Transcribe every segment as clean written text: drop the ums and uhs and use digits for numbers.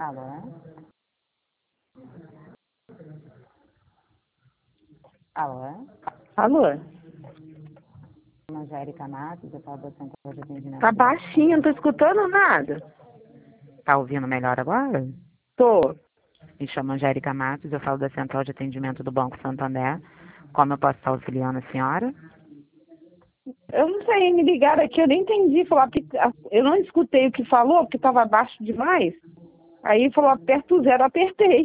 Alô? Alô? Alô? Angélica Matos, eu falo da Central de Atendimento. Tá baixinho, não tô escutando nada. Tá ouvindo melhor agora? Tô. Me chamo Angélica Matos, eu falo da Central de Atendimento do Banco Santander. Como eu posso estar auxiliando a senhora? Eu não sei, me ligaram aqui, eu nem entendi. Falar, eu não escutei o que falou, porque tava baixo demais. Aí falou, aperta o zero, apertei.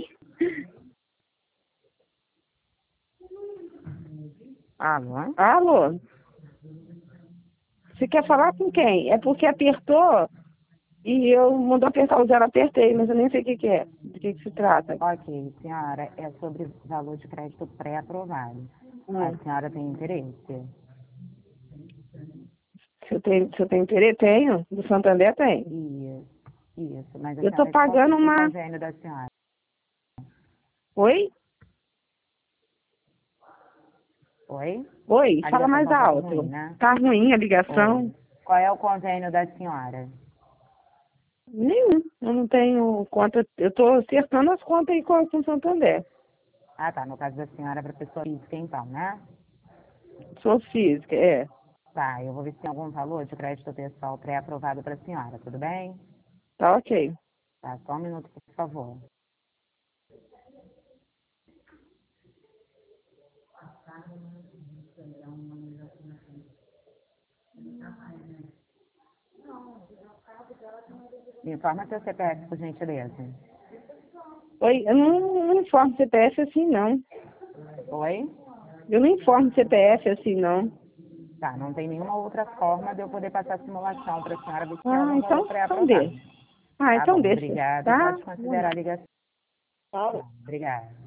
Alô? Alô? Você quer falar com quem? É porque apertou e eu mandou apertar o zero, apertei, mas eu nem sei o que é. Do que se trata. Ok, senhora, é sobre valor de crédito pré-aprovado. A senhora tem interesse? Se eu tenho interesse? Tenho. Do Santander tem. Isso, mas a Eu tô senhora, qual que é pagando o uma... convênio da senhora? Oi? Oi? Oi, A fala ligação mais tá um pouco alto. ruim, né? Tá ruim a ligação? Oi. Qual é o convênio da senhora? Nenhum. Eu não tenho conta. Eu tô acertando as contas aí com o Santander. Ah, tá, no caso da senhora para pessoa física então, né? Sou física, é. Tá, eu vou ver se tem algum valor de crédito pessoal pré-aprovado para a senhora, tudo bem? Tá ok. Tá, só um minuto, por favor. Me informa seu CPF, por gentileza. Oi, eu não informo CPF assim, não. Oi? Eu não informo CPF assim, não. Tá, não tem nenhuma outra forma de eu poder passar a simulação para a senhora ver se tem Ah, algum valor então pré-aprovado. deixa. Ah, Tá então bom, deixa. obrigada e Tá? pode considerar a ligação. Tá. Obrigada.